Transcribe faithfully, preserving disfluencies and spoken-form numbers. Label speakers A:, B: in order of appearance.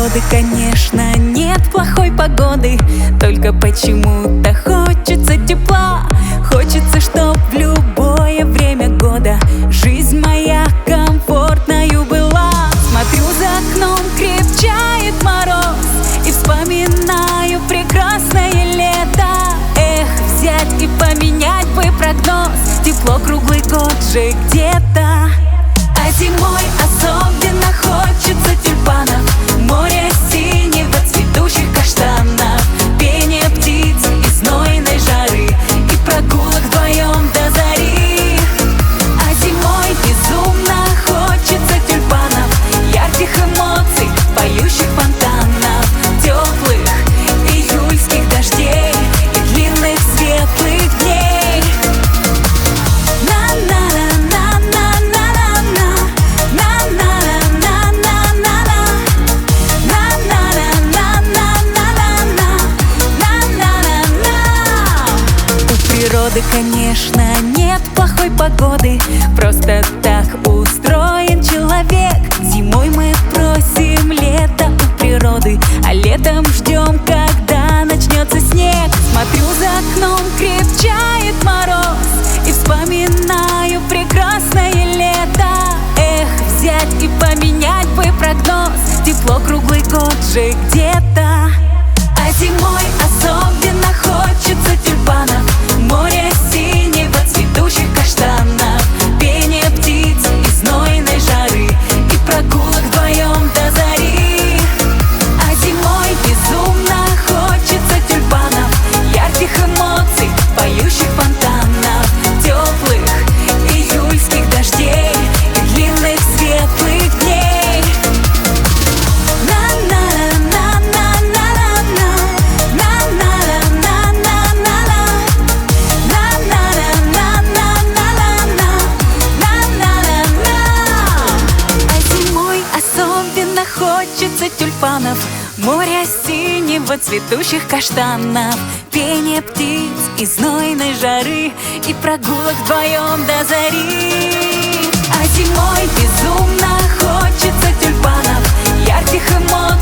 A: природы, конечно, нет плохой погоды, только почему-то хочется тепла. Хочется, чтоб в любое время года жизнь моя комфортною была. Смотрю за окном, крепчает мороз, и вспоминаю прекрасное лето. Эх, взять и поменять бы прогноз, тепло круглый год же где-то. А зимой особенно хочется тюльпанов, море синего, цветущих каштанов, пение птиц и знойной жары, и прогулок вдвоем до зари. А зимой безумно хочется тюльпанов, ярких эмоций, поющих фонтанов, теплых июльских дождей и длинных светлых дней. Природы, конечно, нет плохой погоды, просто так устроен человек. Зимой мы просим лета у природы, а летом ждем, когда начнется снег. Смотрю за окном, крепчает мороз, и вспоминаю прекрасное лето. Эх, взять и поменять бы прогноз, тепло круглый год же где-то. А зимой особенно хочется тюльпанов, море синего, цветущих каштанов, пение птиц и знойной жары, и прогулок вдвоем до зари. А зимой безумно хочется тюльпанов, ярких эмоций, поющих фонтанов, теплых июльских дождей и длинных светлых дней. Хочется тюльпанов, моря синего, цветущих каштанов, пение птиц и знойной жары, и прогулок вдвоем до зари. А зимой безумно хочется тюльпанов, ярких эмоций,